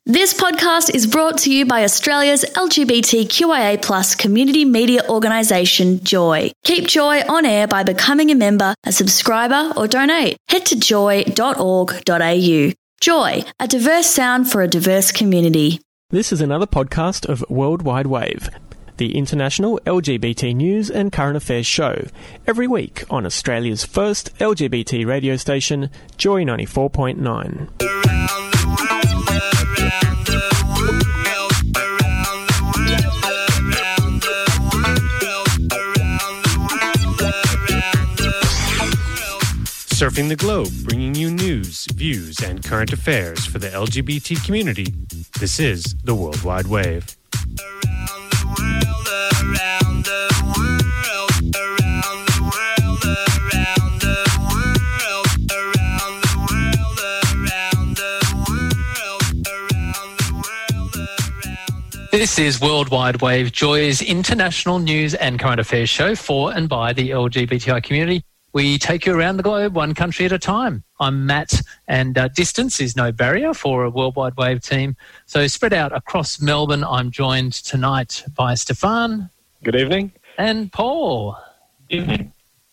This podcast is brought to you by Australia's LGBTQIA+ community media organisation, Joy. Keep Joy on air by becoming a member, a subscriber or donate. Head to joy.org.au. Joy, a diverse sound for a diverse community. This is another podcast of World Wide Wave, the international LGBT news and current affairs show, every week on Australia's first LGBT radio station, Joy 94.9. Surfing the globe, bringing you news, views, and current affairs for the LGBT community. This is the World Wide Wave. This is World Wide Wave, Joy's international news and current affairs show for and by the LGBTI community. We take you around the globe, one country at a time. I'm Matt, and distance is no barrier for a World Wide Wave team. So spread out across Melbourne, I'm joined tonight by Stefan. Good evening. And Paul. Evening.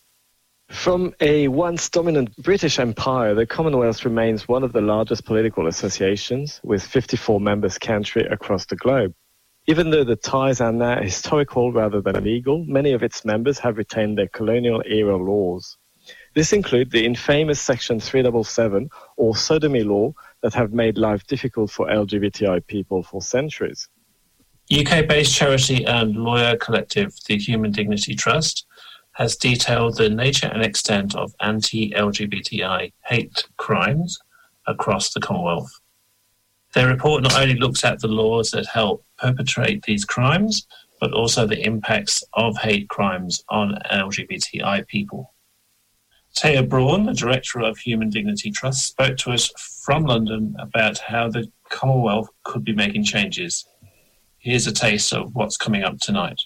From a once dominant British Empire, the Commonwealth remains one of the largest political associations, with 54 members countries across the globe. Even though the ties are now historical rather than legal, many of its members have retained their colonial-era laws. This includes the infamous Section 377, or sodomy law, that have made life difficult for LGBTI people for centuries. UK-based charity and lawyer collective, the Human Dignity Trust, has detailed the nature and extent of anti-LGBTI hate crimes across the Commonwealth. Their report not only looks at the laws that help perpetrate these crimes, but also the impacts of hate crimes on LGBTI people. Taya Braun, the Director of Human Dignity Trust, spoke to us from London about how the Commonwealth could be making changes. Here's a taste of what's coming up tonight.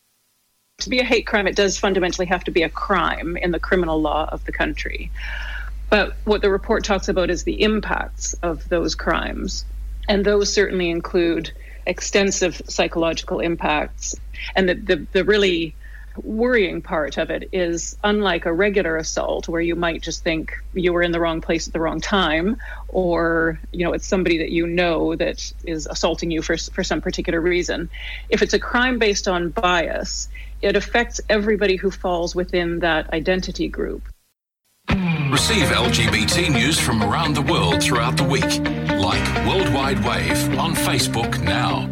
To be a hate crime, it does fundamentally have to be a crime in the criminal law of the country. But what the report talks about is the impacts of those crimes. And those certainly include extensive psychological impacts. And the really worrying part of it is, unlike a regular assault where you might just think you were in the wrong place at the wrong time, or it's somebody that you know that is assaulting you for some particular reason. If it's a crime based on bias, it affects everybody who falls within that identity group. Receive LGBT news from around the world throughout the week. Like World Wide Wave on Facebook now.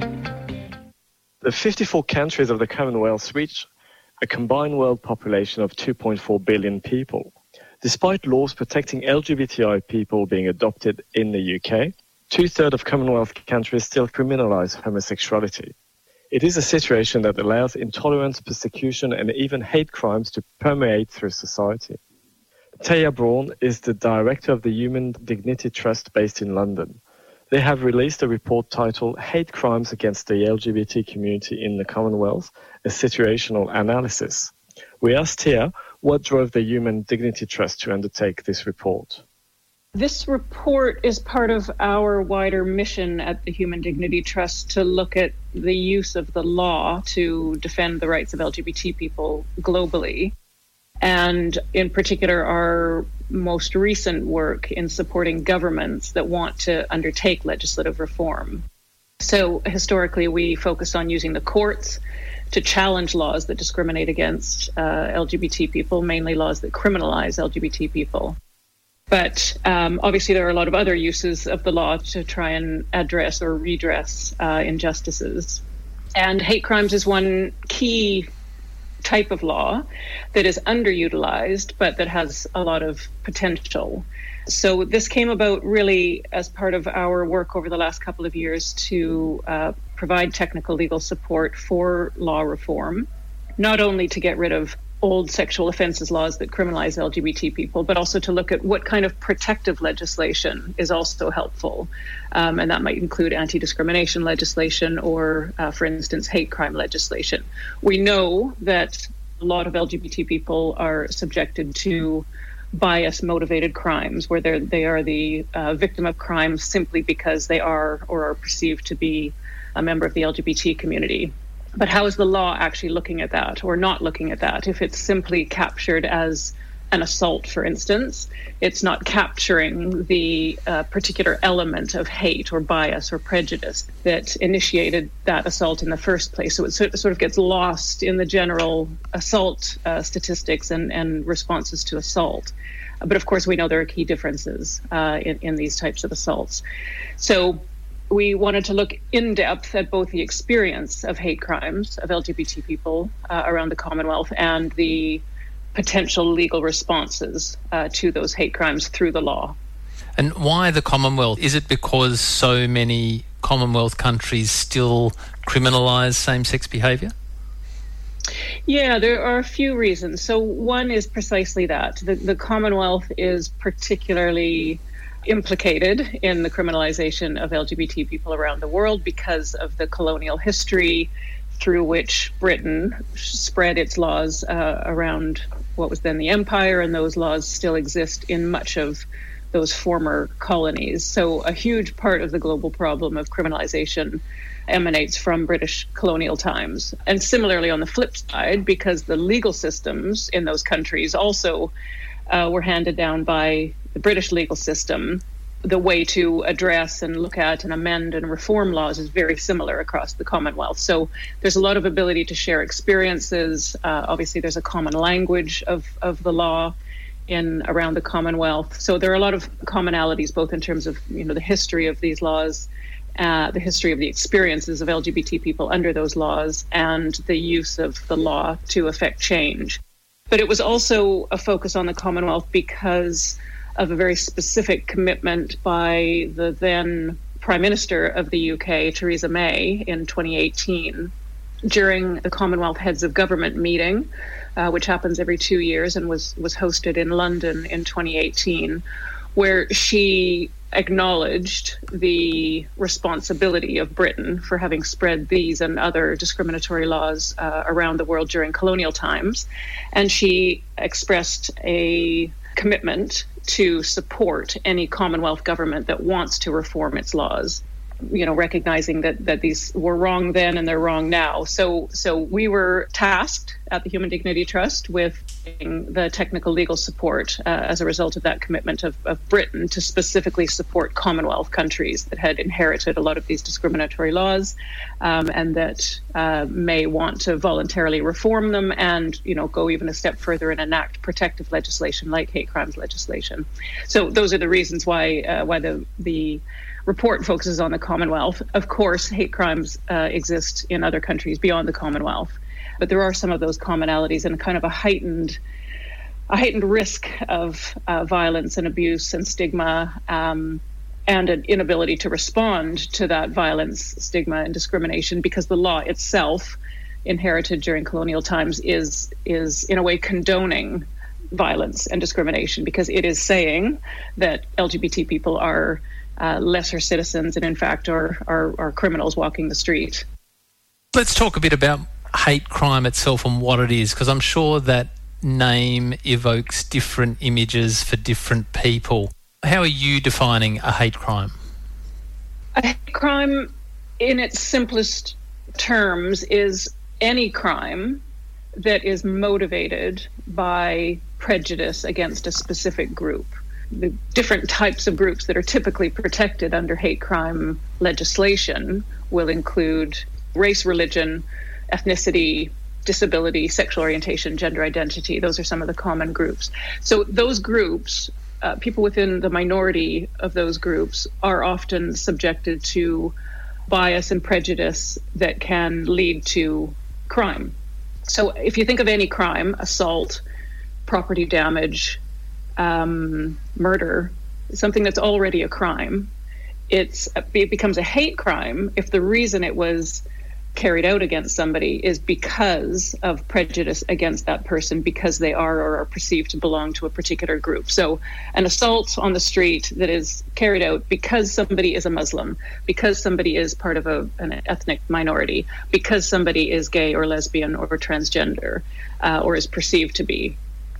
The 54 countries of the Commonwealth reach a combined world population of 2.4 billion people. Despite laws protecting LGBTI people being adopted in the UK, 2/3 of Commonwealth countries still criminalise homosexuality. It is a situation that allows intolerance, persecution, and even hate crimes to permeate through society. Taya Braun is the director of the Human Dignity Trust based in London. They have released a report titled Hate Crimes Against the LGBT Community in the Commonwealth, a situational analysis. We asked Taya what drove the Human Dignity Trust to undertake this report. This report is part of our wider mission at the Human Dignity Trust to look at the use of the law to defend the rights of LGBT people globally. And in particular, our most recent work in supporting governments that want to undertake legislative reform. So historically, we focus on using the courts to challenge laws that discriminate against LGBT people, mainly laws that criminalize LGBT people. But obviously, there are a lot of other uses of the law to try and address or redress injustices. And hate crimes is one key type of law that is underutilized, but that has a lot of potential. So this came about really as part of our work over the last couple of years to provide technical legal support for law reform, not only to get rid of old sexual offences laws that criminalize LGBT people, but also to look at what kind of protective legislation is also helpful. And that might include anti-discrimination legislation or, for instance, hate crime legislation. We know that a lot of LGBT people are subjected to bias-motivated crimes, where they are the victim of crime simply because they are or are perceived to be a member of the LGBT community. But how is the law actually looking at that or not looking at that? If it's simply captured as an assault, for instance, it's not capturing the particular element of hate or bias or prejudice that initiated that assault in the first place. So it sort of gets lost in the general assault statistics and responses to assault. But of course, we know there are key differences in these types of assaults. So we wanted to look in depth at both the experience of hate crimes of LGBT people around the Commonwealth and the potential legal responses to those hate crimes through the law. And why the Commonwealth? Is it because so many Commonwealth countries still criminalise same-sex behaviour? Yeah, there are a few reasons. So one is precisely that. The Commonwealth is particularly implicated in the criminalisation of LGBT people around the world because of the colonial history through which Britain spread its laws around what was then the Empire, and those laws still exist in much of those former colonies. So a huge part of the global problem of criminalization emanates from British colonial times. And similarly on the flip side, because the legal systems in those countries also were handed down by the British legal system, the way to address and look at and amend and reform laws is very similar across the Commonwealth. So there's a lot of ability to share experiences. Obviously, there's a common language of the law around the Commonwealth. So there are a lot of commonalities, both in terms of the history of these laws, the history of the experiences of LGBT people under those laws, and the use of the law to affect change. But it was also a focus on the Commonwealth because of a very specific commitment by the then Prime Minister of the UK, Theresa May, in 2018, during the Commonwealth Heads of Government meeting, which happens every 2 years and was hosted in London in 2018, where she acknowledged the responsibility of Britain for having spread these and other discriminatory laws around the world during colonial times. And she expressed a commitment to support any Commonwealth government that wants to reform its laws, recognizing that these were wrong then and they're wrong now. So we were tasked at the Human Dignity Trust with the technical legal support as a result of that commitment of Britain to specifically support Commonwealth countries that had inherited a lot of these discriminatory laws and that may want to voluntarily reform them and go even a step further and enact protective legislation like hate crimes legislation. So those are the reasons why the report focuses on the Commonwealth. Of course, hate crimes exist in other countries beyond the Commonwealth, but there are some of those commonalities and kind of a heightened risk of violence and abuse and stigma and an inability to respond to that violence, stigma, and discrimination because the law itself, inherited during colonial times, is in a way condoning violence and discrimination because it is saying that LGBT people are lesser citizens and in fact are criminals walking the street. Let's talk a bit about hate crime itself and what it is, because I'm sure that name evokes different images for different people. How are you defining a hate crime? A hate crime, in its simplest terms, is any crime that is motivated by prejudice against a specific group. The different types of groups that are typically protected under hate crime legislation will include race, religion, ethnicity, disability, sexual orientation, gender identity. Those are some of the common groups. So those groups, people within the minority of those groups, are often subjected to bias and prejudice that can lead to crime. So if you think of any crime, assault, property damage, murder, something that's already a crime, it becomes a hate crime if the reason it was carried out against somebody is because of prejudice against that person because they are or are perceived to belong to a particular group. So an assault on the street that is carried out because somebody is a Muslim, because somebody is part of an ethnic minority, because somebody is gay or lesbian or transgender or is perceived to be,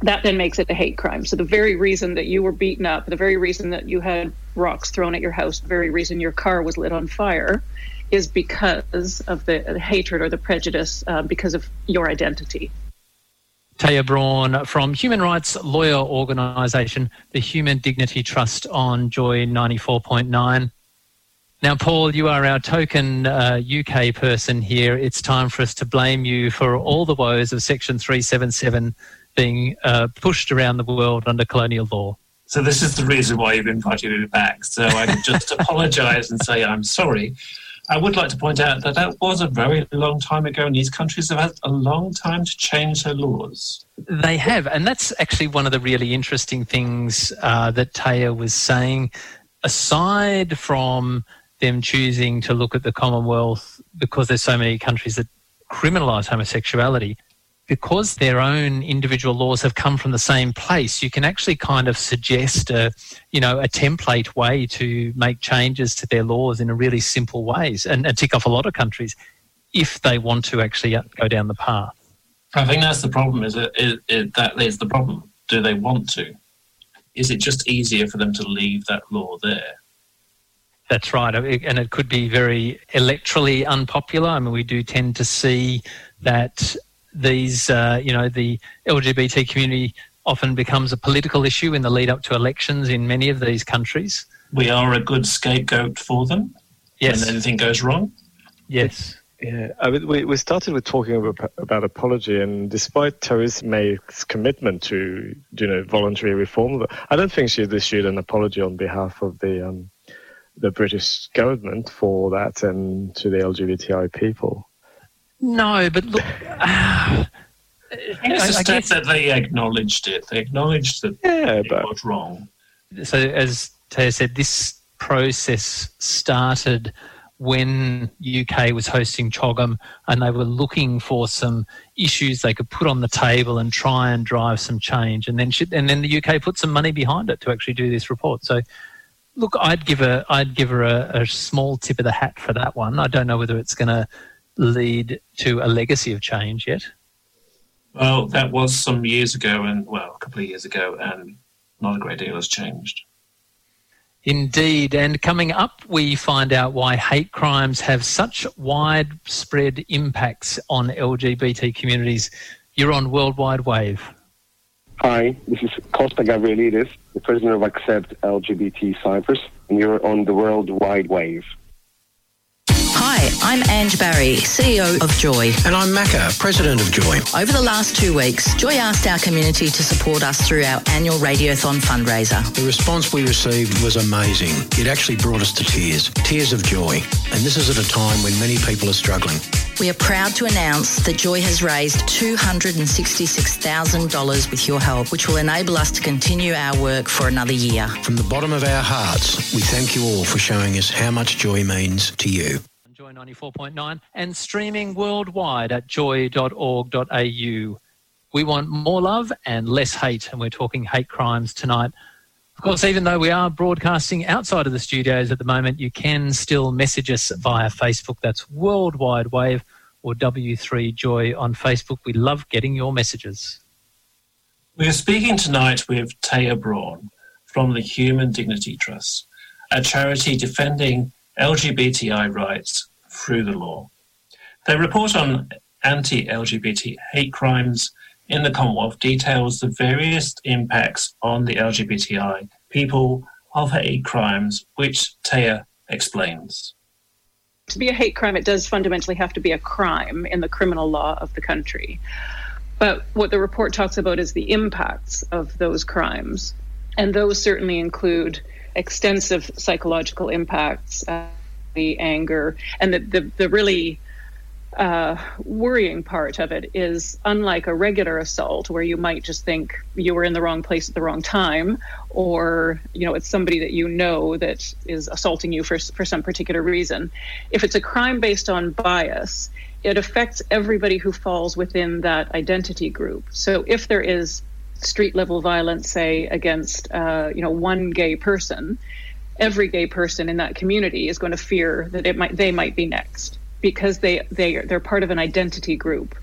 that then makes it a hate crime. So the very reason that you were beaten up, the very reason that you had rocks thrown at your house, the very reason your car was lit on fire is because of the hatred or the prejudice because of your identity. Taya Braun from human rights lawyer organisation, the Human Dignity Trust on Joy 94.9. Now, Paul, you are our token UK person here. It's time for us to blame you for all the woes of Section 377 being pushed around the world under colonial law. So this is the reason why you've invited me back. So I can just apologise and say I'm sorry. I would like to point out that that was a very long time ago, and these countries have had a long time to change their laws. They have, and that's actually one of the really interesting things that Taya was saying. Aside from them choosing to look at the Commonwealth, because there's so many countries that criminalise homosexuality, because their own individual laws have come from the same place, you can actually kind of suggest a template way to make changes to their laws in a really simple ways and tick off a lot of countries if they want to actually go down the path. I think that's the problem, that is the problem. Do they want to? Is it just easier for them to leave that law there? That's right, and it could be very electorally unpopular. I mean, we do tend to see that these, the LGBT community often becomes a political issue in the lead up to elections in many of these countries. We are a good scapegoat for them. Yes. When anything goes wrong. Yes. Yeah, I mean, we started with talking about apology, and despite Theresa May's commitment to, voluntary reform, I don't think she's issued an apology on behalf of the British government for that and to the LGBTI people. No, but look, I guess that they acknowledged it. They acknowledged that it was wrong. So, as Taya said, this process started when UK was hosting CHOGM, and they were looking for some issues they could put on the table and try and drive some change. And then the UK put some money behind it to actually do this report. So, look, I'd give her a small tip of the hat for that one. I don't know whether it's going to lead to a legacy of change yet. Well, that was some years ago, a couple of years ago, and not a great deal has changed. Indeed, and coming up, we find out why hate crimes have such widespread impacts on LGBT communities. You're on Worldwide Wave. Hi, this is Costa Gabrielidis, the president of Accept LGBT Cyprus, and you're on the Worldwide Wave. Hi, I'm Ange Barry, CEO of Joy. And I'm Macca, President of Joy. Over the last 2 weeks, Joy asked our community to support us through our annual Radiothon fundraiser. The response we received was amazing. It actually brought us to tears of joy. And this is at a time when many people are struggling. We are proud to announce that Joy has raised $266,000 with your help, which will enable us to continue our work for another year. From the bottom of our hearts, we thank you all for showing us how much joy means to you. Joy 94.9 and streaming worldwide at joy.org.au. We want more love and less hate, and we're talking hate crimes tonight. Of course, even though we are broadcasting outside of the studios at the moment, you can still message us via Facebook. That's Worldwide Wave or W3Joy on Facebook. We love getting your messages. We are speaking tonight with Taya Braun from the Human Dignity Trust, a charity defending LGBTI rights through the law. Their report on anti-LGBT hate crimes in the Commonwealth details the various impacts on the LGBTI people of hate crimes, which Taya explains. To be a hate crime, it does fundamentally have to be a crime in the criminal law of the country. But what the report talks about is the impacts of those crimes. And those certainly include extensive psychological impacts, the anger, and the really worrying part of it is, unlike a regular assault where you might just think you were in the wrong place at the wrong time, or it's somebody that that is assaulting you for some particular reason. If it's a crime based on bias, it affects everybody who falls within that identity group. So if there is street level violence, say against one gay person, every gay person in that community is going to fear that they might be next, because they're part of an identity group.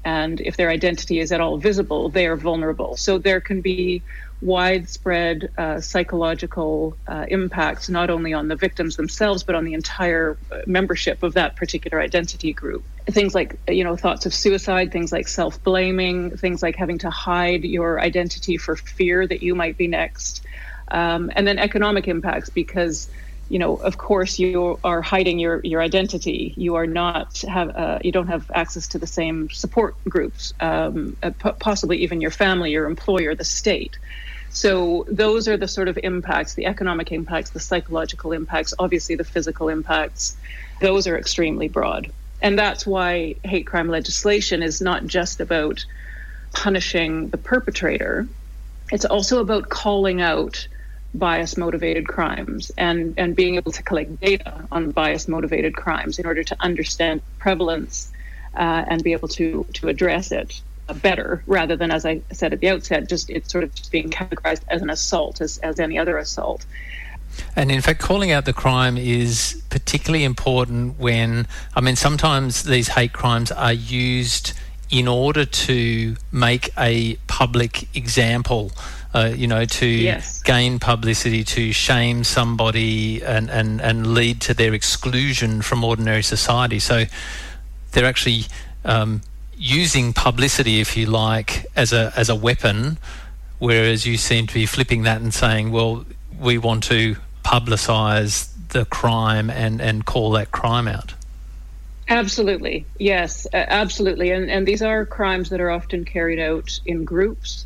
And if their identity is at all visible, they are vulnerable. So there can be widespread psychological impacts, not only on the victims themselves, but on the entire membership of that particular identity group. Things like, thoughts of suicide, things like self-blaming, things like having to hide your identity for fear that you might be next. And then economic impacts, because of course, you are hiding your identity. You are you don't have access to the same support groups, possibly even your family, your employer, the state. So those are the sort of impacts, the economic impacts, the psychological impacts, obviously the physical impacts. Those are extremely broad. And that's why hate crime legislation is not just about punishing the perpetrator. It's also about calling out bias-motivated crimes and being able to collect data on bias-motivated crimes in order to understand prevalence and be able to address it better, rather than, as I said at the outset, it's sort of just being categorized as an assault, as any other assault. And in fact, calling out the crime is particularly important when, sometimes these hate crimes are used in order to make a public example, to gain publicity, to shame somebody and lead to their exclusion from ordinary society. So they're actually using publicity, if you like, as a weapon, whereas you seem to be flipping that and saying, well, we want to publicise the crime and call that crime out. Absolutely. Yes, absolutely. And these are crimes that are often carried out in groups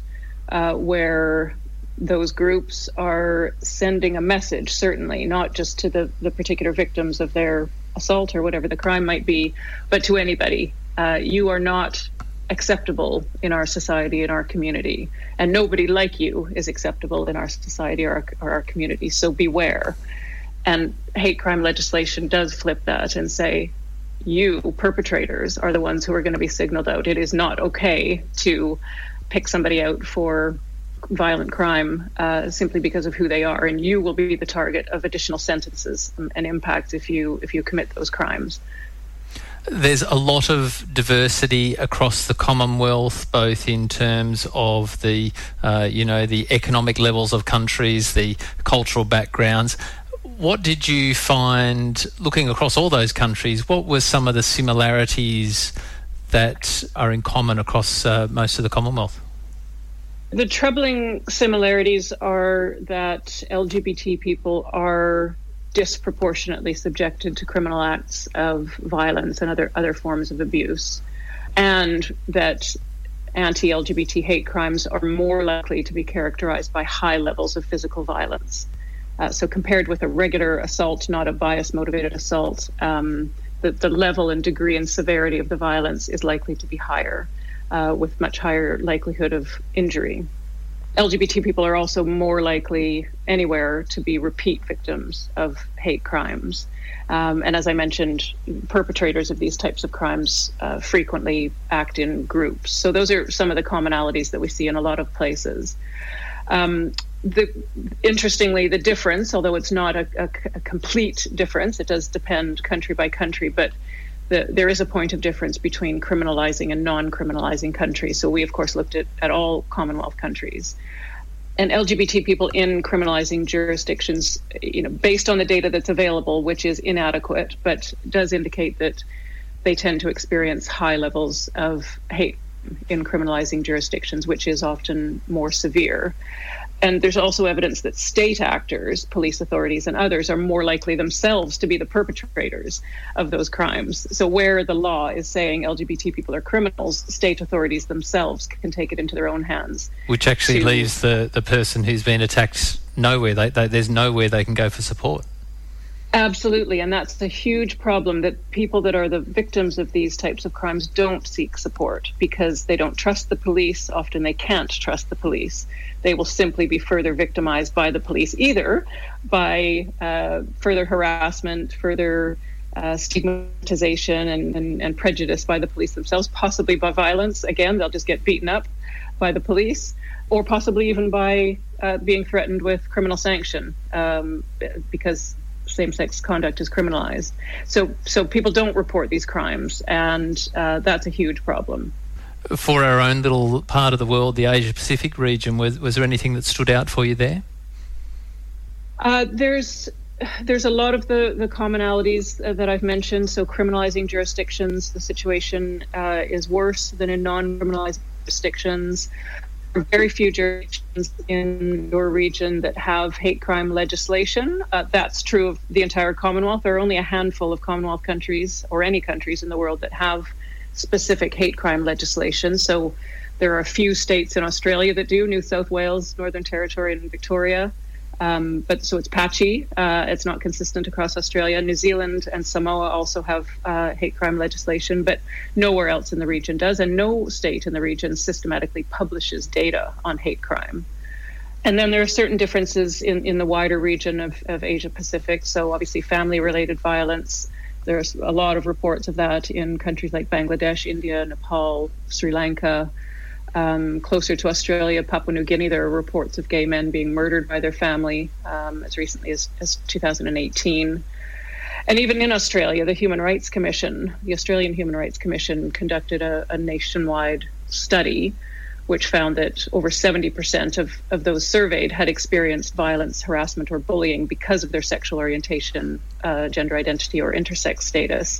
where those groups are sending a message, certainly, not just to the particular victims of their assault or whatever the crime might be, but to anybody. You are not acceptable in our society, in our community, and nobody like you is acceptable in our society or our community, so beware. And hate crime legislation does flip that and say, you perpetrators are the ones who are going to be signaled out. It is not okay to pick somebody out for violent crime simply because of who they are, and you will be the target of additional sentences and impacts if you commit those crimes. There's a lot of diversity across the Commonwealth, both in terms of the economic levels of countries, the cultural backgrounds. What did you find, looking across all those countries, what were some of the similarities that are in common across most of the Commonwealth? The troubling similarities are that LGBT people are disproportionately subjected to criminal acts of violence and other forms of abuse, and that anti-LGBT hate crimes are more likely to be characterized by high levels of physical violence. So compared with a regular assault, not a bias-motivated assault, the level and degree and severity of the violence is likely to be higher, with much higher likelihood of injury. LGBT people are also more likely anywhere to be repeat victims of hate crimes. And as I mentioned, perpetrators of these types of crimes frequently act in groups. So those are some of the commonalities that we see in a lot of places. Interestingly, the difference, although it's not a complete difference, it does depend country by country, but there is a point of difference between criminalizing and non-criminalizing countries. So we, of course, looked at all Commonwealth countries. And LGBT people in criminalizing jurisdictions, based on the data that's available, which is inadequate, but does indicate that they tend to experience high levels of hate in criminalizing jurisdictions, which is often more severe. And there's also evidence that state actors, police authorities and others, are more likely themselves to be the perpetrators of those crimes. So where the law is saying LGBT people are criminals, state authorities themselves can take it into their own hands. Which actually leaves the person who's been attacked nowhere. There's nowhere they can go for support. Absolutely, and that's a huge problem, that people that are the victims of these types of crimes don't seek support because they don't trust the police. Often they can't trust the police. They will simply be further victimized by the police, either by further harassment, further stigmatization and prejudice by the police themselves, possibly by violence. Again, they'll just get beaten up by the police, or possibly even by being threatened with criminal sanction because same-sex conduct is criminalized. So people don't report these crimes, and that's a huge problem. For our own little part of the world, the Asia-Pacific region, was there anything that stood out for you there? There's a lot of the commonalities that I've mentioned. So criminalizing jurisdictions, the situation is worse than in non-criminalized jurisdictions. There are very few jurisdictions in your region that have hate crime legislation. That's true of the entire Commonwealth. There are only a handful of Commonwealth countries, or any countries in the world, that have specific hate crime legislation. So there are a few states in Australia that do, New South Wales, Northern Territory, and Victoria. But so it's patchy. It's not consistent across Australia. New Zealand and Samoa also have hate crime legislation, but nowhere else in the region does, and no state in the region systematically publishes data on hate crime. And then there are certain differences in the wider region of Asia Pacific. So obviously family-related violence. There's a lot of reports of that in countries like Bangladesh, India, Nepal, Sri Lanka. Closer to Australia, Papua New Guinea, there are reports of gay men being murdered by their family as recently as 2018. And even in Australia, the Australian Human Rights Commission conducted a nationwide study which found that over 70% of those surveyed had experienced violence, harassment, or bullying because of their sexual orientation, gender identity, or intersex status.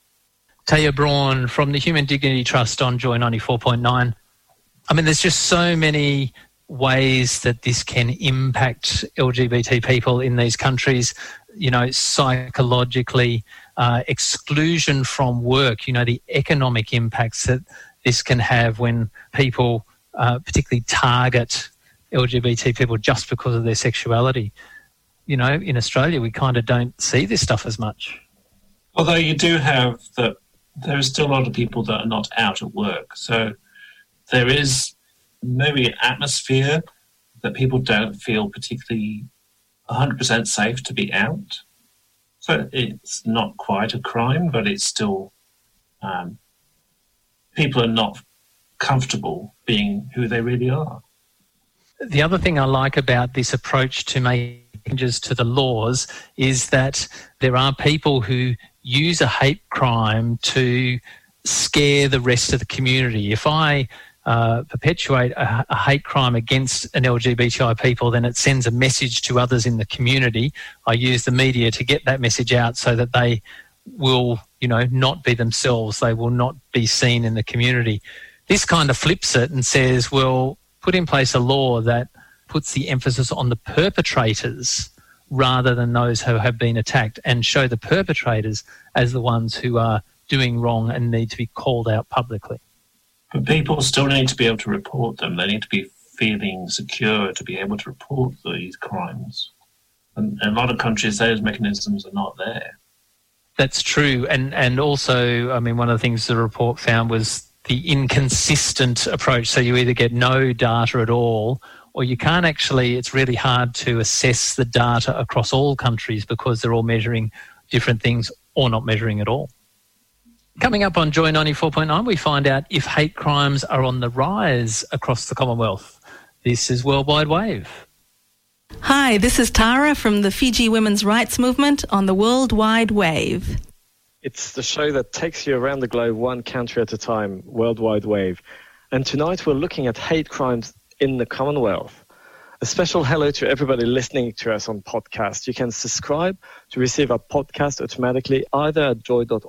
Taya Braun from the Human Dignity Trust on Joy 94.9. I mean, there's just so many ways that this can impact LGBT people in these countries, you know, psychologically, exclusion from work, you know, the economic impacts that this can have when people particularly target LGBT people just because of their sexuality. You know, in Australia, we kind of don't see this stuff as much. Although you do have that, there are still a lot of people that are not out at work. So there is maybe an atmosphere that people don't feel particularly 100% safe to be out. So it's not quite a crime, but it's still, people are not comfortable being who they really are. The other thing I like about this approach to make changes to the laws is that there are people who use a hate crime to scare the rest of the community. If I perpetuate a hate crime against an LGBTI people, then it sends a message to others in the community. I use the media to get that message out so that they will, you know, not be themselves. They will not be seen in the community. This kind of flips it and says, well, put in place a law that puts the emphasis on the perpetrators rather than those who have been attacked, and show the perpetrators as the ones who are doing wrong and need to be called out publicly. But people still need to be able to report them. They need to be feeling secure to be able to report these crimes. And in a lot of countries, those mechanisms are not there. That's true. And also, I mean, one of the things the report found was the inconsistent approach. So you either get no data at all, or you can't actually, it's really hard to assess the data across all countries because they're all measuring different things or not measuring at all. Coming up on Joy 94.9, we find out if hate crimes are on the rise across the Commonwealth. This is Worldwide Wave. Hi, this is Tara from the Fiji Women's Rights Movement on the Worldwide Wave. It's the show that takes you around the globe one country at a time, Worldwide Wave. And tonight we're looking at hate crimes in the Commonwealth. A special hello to everybody listening to us on podcast. You can subscribe to receive our podcast automatically either at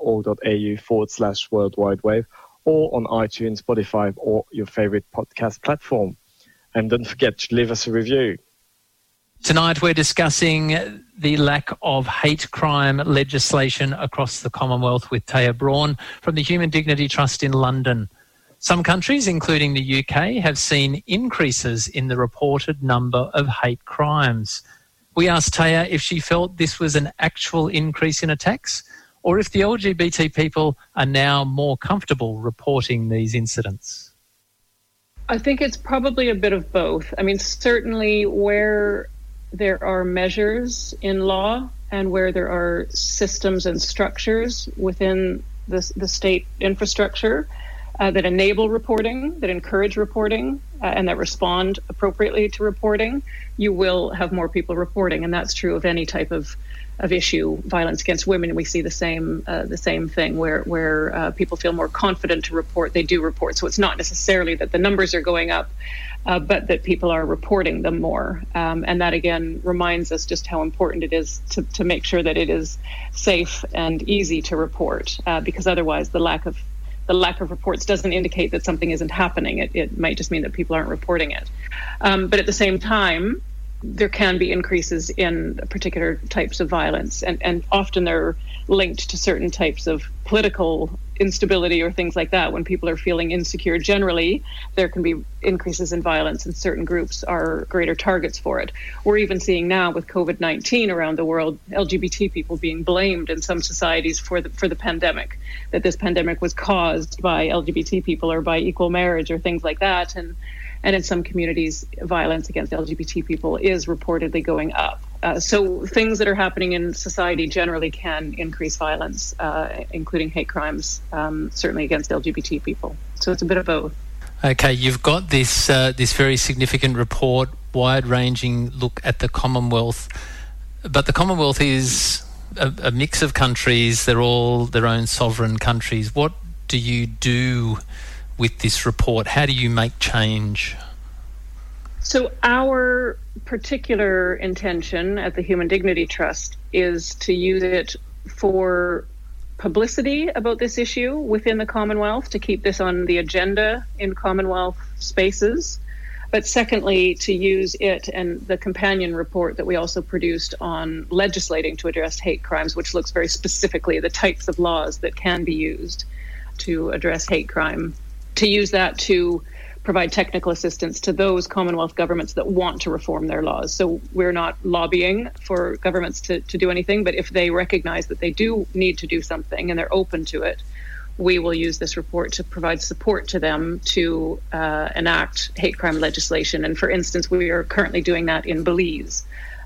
joy.org.au/Worldwide Wave or on iTunes, Spotify, or your favorite podcast platform. And don't forget to leave us a review. Tonight we're discussing the lack of hate crime legislation across the Commonwealth with Taya Braun from the Human Dignity Trust in London. Some countries, including the UK, have seen increases in the reported number of hate crimes. We asked Taya if she felt this was an actual increase in attacks or if the LGBT people are now more comfortable reporting these incidents. I think it's probably a bit of both. I mean, certainly where there are measures in law and where there are systems and structures within the state infrastructure that enable reporting, that encourage reporting, and that respond appropriately to reporting, you will have more people reporting. And that's true of any type of issue, violence against women, we see the same thing where people feel more confident to report. They do report. So it's not necessarily that the numbers are going up, but that people are reporting them more. And that, again, reminds us just how important it is to make sure that it is safe and easy to report, because otherwise the lack of reports doesn't indicate that something isn't happening. It might just mean that people aren't reporting it. But at the same time, there can be increases in particular types of violence, and often they're linked to certain types of political instability or things like that. When people are feeling insecure generally, there can be increases in violence, and certain groups are greater targets for it. We're even seeing now with COVID-19 around the world, LGBT people being blamed in some societies for the pandemic, that this pandemic was caused by LGBT people or by equal marriage or things like that. And in some communities, violence against LGBT people is reportedly going up. So things that are happening in society generally can increase violence, including hate crimes, certainly against LGBT people. So it's a bit of both. Okay, you've got this very significant report, wide-ranging look at the Commonwealth, but the Commonwealth is a mix of countries. They're all their own sovereign countries. What do you do with this report? How do you make change? So our particular intention at the Human Dignity Trust is to use it for publicity about this issue within the Commonwealth, to keep this on the agenda in Commonwealth spaces. But secondly, to use it and the companion report that we also produced on legislating to address hate crimes, which looks very specifically at the types of laws that can be used to address hate crime, to use that to provide technical assistance to those Commonwealth governments that want to reform their laws. So we're not lobbying for governments to do anything, but if they recognize that they do need to do something and they're open to it, we will use this report to provide support to them to enact hate crime legislation. And for instance, we are currently doing that in Belize.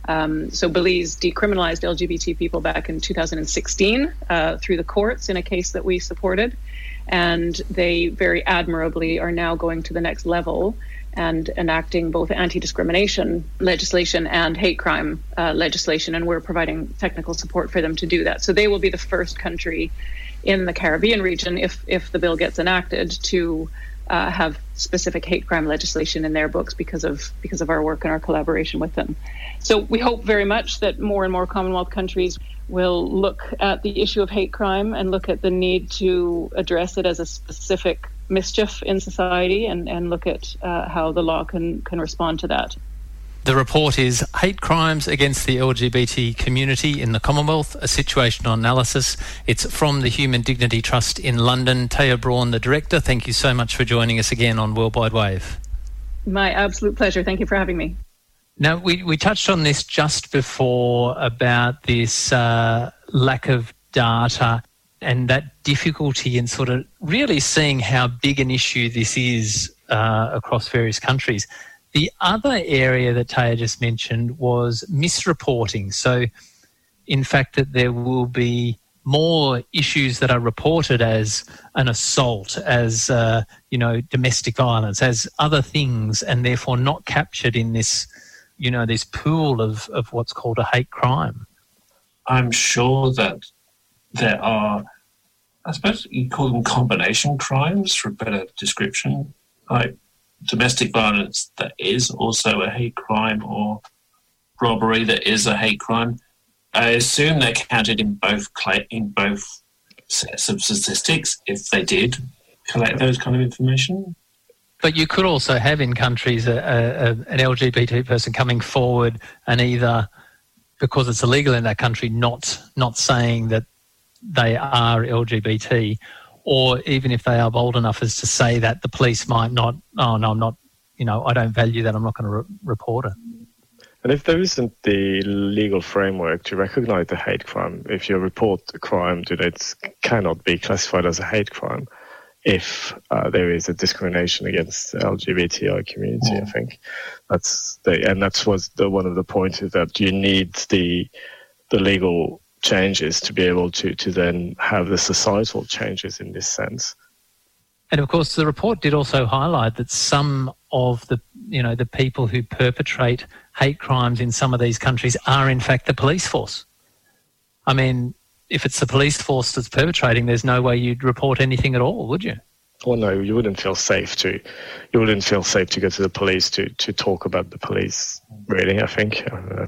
So Belize decriminalized LGBT people back in 2016 through the courts in a case that we supported. And they very admirably are now going to the next level and enacting both anti-discrimination legislation and hate crime legislation. And we're providing technical support for them to do that. So they will be the first country in the Caribbean region, if the bill gets enacted, to have specific hate crime legislation in their books because of our work and our collaboration with them. So we hope very much that more and more Commonwealth countries will look at the issue of hate crime and look at the need to address it as a specific mischief in society, and look at how the law can respond to that. The report is Hate Crimes Against the LGBT Community in the Commonwealth, a situational analysis. It's from the Human Dignity Trust in London. Taya Braun, the Director, thank you so much for joining us again on Worldwide Wave. My absolute pleasure. Thank you for having me. Now, we touched on this just before about this lack of data and that difficulty in sort of really seeing how big an issue this is across various countries. The other area that Taya just mentioned was misreporting. So, in fact, that there will be more issues that are reported as an assault, as, domestic violence, as other things, and therefore not captured in this, this pool of what's called a hate crime. I'm sure that there are, I suppose you call them combination crimes for a better description, like domestic violence that is also a hate crime, or robbery that is a hate crime. I assume they're counted in both sets of statistics if they did collect those kind of information. But you could also have in countries an LGBT person coming forward and either, because it's illegal in that country, not saying that they are LGBT, or even if they are bold enough as to say that, the police might not, oh no, I'm not, I don't value that, I'm not going to report it. And if there isn't the legal framework to recognize the hate crime, if you report a crime, it cannot be classified as a hate crime if there is a discrimination against the LGBTI community. I think that's one of the points, is that you need the legal changes to be able to then have the societal changes in this sense. And of course, the report did also highlight that some of the people who perpetrate hate crimes in some of these countries are in fact the police force. I mean, if it's the police force that's perpetrating, there's no way you'd report anything at all, would you? Well, no, you wouldn't feel safe to go to the police to talk about the police, really, I think.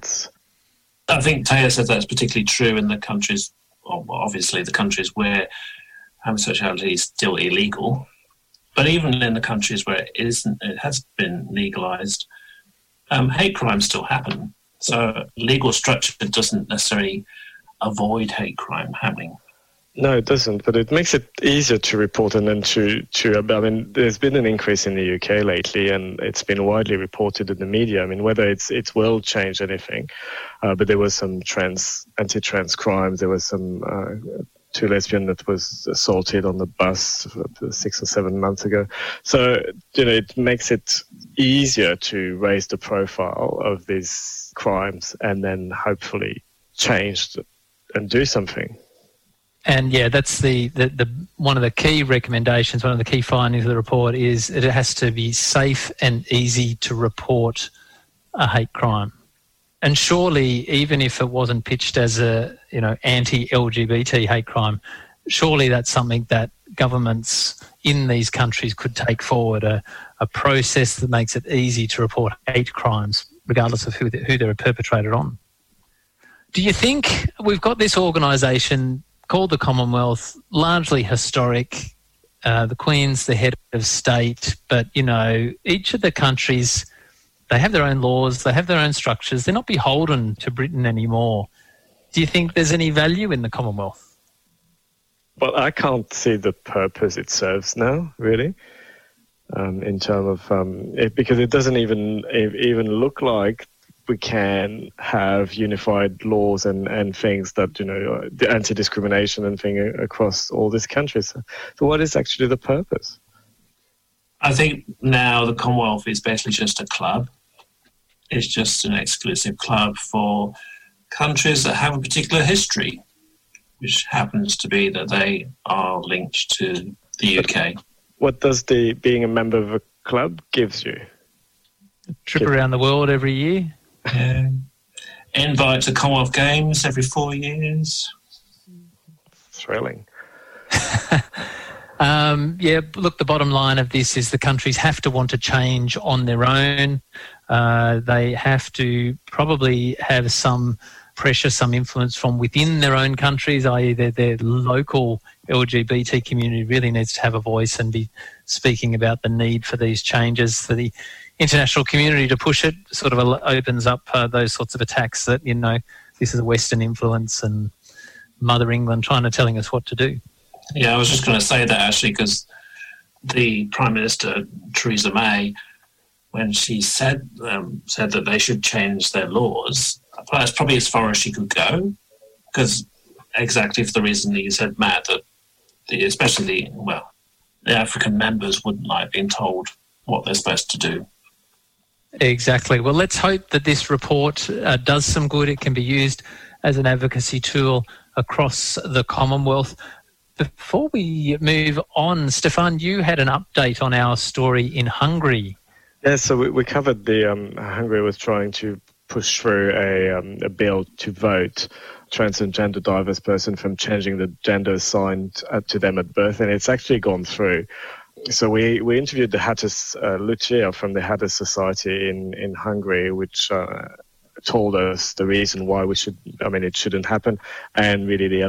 I think Taya said that's particularly true in the countries, well, obviously the countries where homosexuality is still illegal. But even in the countries where it has been legalised, hate crimes still happen. So legal structure doesn't necessarily avoid hate crime happening. No, it doesn't, but it makes it easier to report and then I mean, there's been an increase in the UK lately, and it's been widely reported in the media. I mean, whether it's will change anything, but there was some anti-trans crimes. There was some two lesbian that was assaulted on the bus 6 or 7 months ago. So, it makes it easier to raise the profile of these crimes and then hopefully change and do something. And yeah, that's the one of the key recommendations, one of the key findings of the report is that it has to be safe and easy to report a hate crime. And surely, even if it wasn't pitched as a anti-LGBT hate crime, surely that's something that governments in these countries could take forward, a process that makes it easy to report hate crimes, regardless of who they're perpetrated on. Do you think we've got this organisation called the Commonwealth, largely historic, the Queen's the head of state, but, each of the countries, they have their own laws, they have their own structures, they're not beholden to Britain anymore. Do you think there's any value in the Commonwealth? Well, I can't see the purpose it serves now, really, in terms of because it doesn't even look like we can have unified laws and things that, the anti-discrimination and thing across all these countries. So what is actually the purpose? I think now the Commonwealth is basically just a club. It's just an exclusive club for countries that have a particular history, which happens to be that they are linked to the UK. What does being a member of a club gives you? A trip around the world every year. Invite to Commonwealth Games every 4 years. Thrilling. Look, the bottom line of this is the countries have to want to change on their own. They have to probably have some pressure, some influence from within their own countries, i.e. their local LGBT community really needs to have a voice and be speaking about the need for these changes. For the international community to push it sort of opens up those sorts of attacks that, this is a Western influence and Mother England telling us what to do. Yeah, I was just going to say that actually, because the Prime Minister, Theresa May, when she said that they should change their laws, that's probably as far as she could go, because exactly for the reason that you said, Matt, that especially the African members wouldn't like being told what they're supposed to do. Exactly. Well, let's hope that this report does some good. It can be used as an advocacy tool across the Commonwealth. Before we move on, Stefan, you had an update on our story in Hungary. Yeah, so we covered Hungary was trying to push through a bill to vote trans and gender diverse person from changing the gender assigned to them at birth, and it's actually gone through. So we interviewed the Hatters, Lucia from the Hatters Society in Hungary, which told us the reason why it shouldn't happen, and really the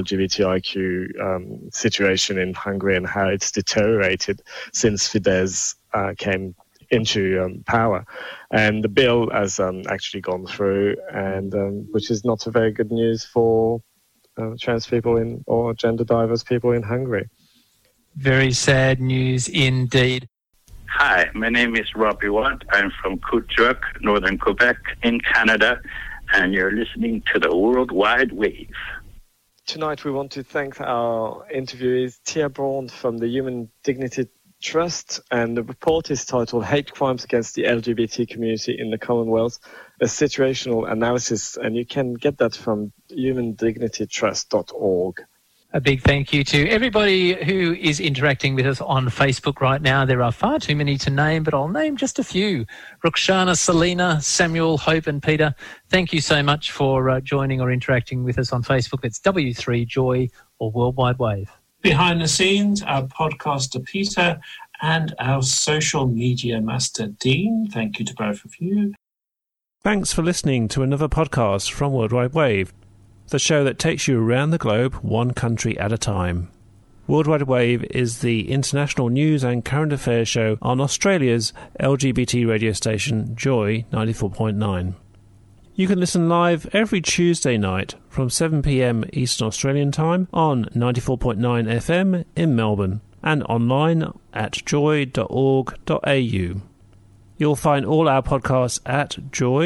LGBTIQ situation in Hungary and how it's deteriorated since Fidesz came into power. And the bill has actually gone through, and which is not a very good news for trans people or gender diverse people in Hungary. Very sad news indeed. Hi, my name is Robbie Watt. I'm from Couturier, Northern Quebec in Canada, and you're listening to the World Wide Wave. Tonight we want to thank our interviewees, Tia Braun from the Human Dignity Trust, and the report is titled Hate Crimes Against the LGBT Community in the Commonwealth, a situational analysis, and you can get that from humandignitytrust.org. A big thank you to everybody who is interacting with us on Facebook right now. There are far too many to name, but I'll name just a few. Ruxana, Selena, Samuel, Hope and Peter, thank you so much for joining or interacting with us on Facebook. It's W3Joy or Worldwide Wave. Behind the scenes, our podcaster Peter and our social media master Dean. Thank you to both of you. Thanks for listening to another podcast from Worldwide Wave, the show that takes you around the globe, one country at a time. Worldwide Wave is the international news and current affairs show on Australia's LGBT radio station Joy 94.9. You can listen live every Tuesday night from 7 p.m. Eastern Australian Time on 94.9 FM in Melbourne and online at joy.org.au. You'll find all our podcasts at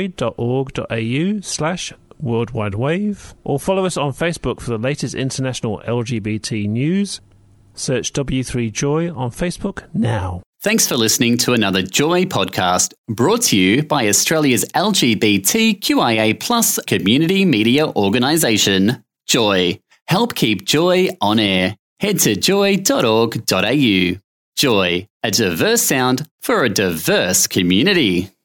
joy.org.au/Worldwide Wave, or follow us on Facebook for the latest international LGBT news. Search W3Joy on Facebook now. Thanks for listening to another Joy podcast brought to you by Australia's LGBTQIA+ community media organisation, Joy. Help keep Joy on air. Head to joy.org.au. Joy, a diverse sound for a diverse community.